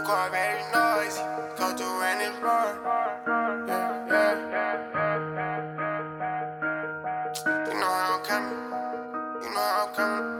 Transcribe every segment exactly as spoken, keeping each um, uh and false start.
car very noisy. Come through and it's roar. Yeah, yeah. You know how I'm coming. You know how I'm coming.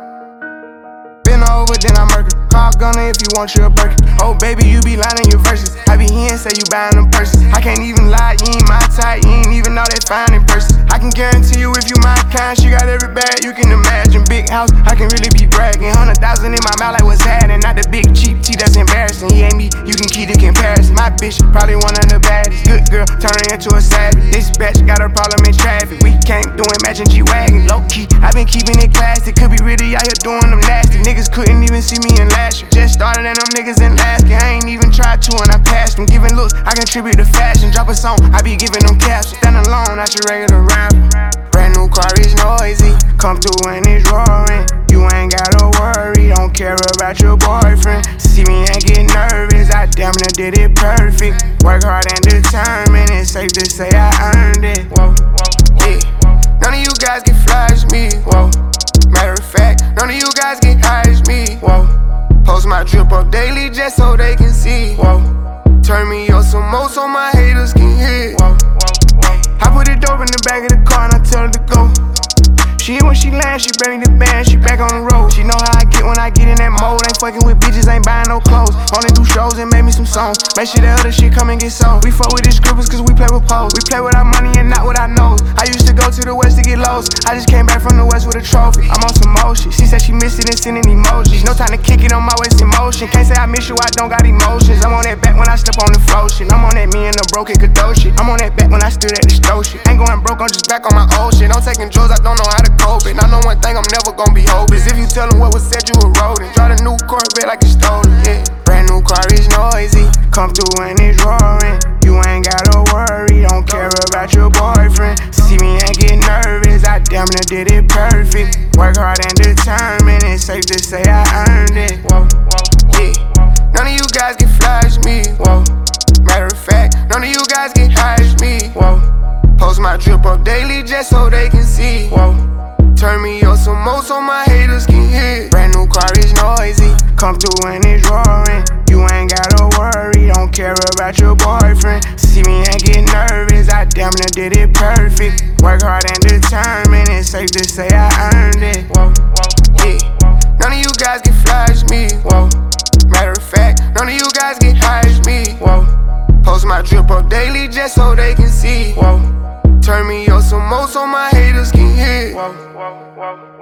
Been over, then I murder. Call gunner if you want your burger. Oh baby, you be lying your verses. I be here and say you buying them purses. I can't even lie, you ain't my type. You ain't even know that fine in person. I can guarantee you if you my kind, she got every bag you can imagine. Big house, I can really be bragging. Hundred thousand in my mouth like what's happening. Not the big cheap tea that's embarrassing. He ain't me, you can keep the comparison. My bitch probably one of the baddest. Good girl, turning into a savage. This bitch got a problem in traffic. We can't do it, matching G-Wagon. Low key, I been keeping it classy. Could be really out here doing them nasty. Niggas couldn't even see me in last year. Just started and them niggas in last year. I ain't even tried to and I passed them. Giving looks, I contribute to fashion. Drop a song, I be giving them captions. Stand alone, not your regular rapper. Brand new car is noisy. Come through and it's roaring. You ain't gotta worry, don't care about your boyfriend. See me and get nervous, I damn near did it perfect. Work hard and determined, it's safe to say I earned it. Whoa, yeah. None of you guys get fly as me. Whoa. Matter of fact, none of you guys get high as me. Whoa. Post my drip up daily just so they can see. Whoa. Turn me up some more so my haters can hear. Whoa. I put the dope in the back of the car and I tell her to go. She hit when she lands, she bring the band, she back on the road. She know how I get when I get in that mode. Ain't fucking with bitches, ain't buying no clothes. Only do shows and make me some songs. Make sure that other shit come and get sold. We fuck with these scribbles cause we play with pose. We play with our money and not with our nose. I used to go to the west to get lost. I just came back from the west with a trophy. I'm on some motion. She said she missed it and sending emojis. No time to kick it on my waist in motion. Can't say I miss you, I don't got emotions. I'm on that back when I step on the flow shit. I'm on that me and the broken Kadosh shit. I'm on that back when I stood at the stove shit. Ain't going broke, I'm just back on my old shit. I'm taking drugs, I don't know how to cope it. I know one thing I'm never gonna be hopeless. If you tell them what was said, you a rodent. Drive a new Corvette like it's stolen, yeah. Brand new car is noisy. Come through and it's roaring. You ain't gotta worry, don't care about your boyfriend. See me and get nervous, I damn near did it perfect. Work hard and determined, it's safe to say I earned it. Whoa, yeah. None of you guys get fly as me. Whoa. Matter of fact, none of you guys get high as me. Whoa. Post my drip up daily just so they can see. Whoa. Turn me up some more so my haters can hear. Brand new car is noisy. Come through and it's roaring. You ain't gotta worry, don't care about your boyfriend. See me and get nervous, I damn near did it perfect. Work hard and determined, it's safe to say I earned it. Whoa, yeah. None of you guys get fly as me. Whoa. Matter of fact, none of you guys get high as me. Whoa. Post my drip up daily just so they can see. Whoa. Turn me up some more so my haters can hear. Whoa, whoa, whoa.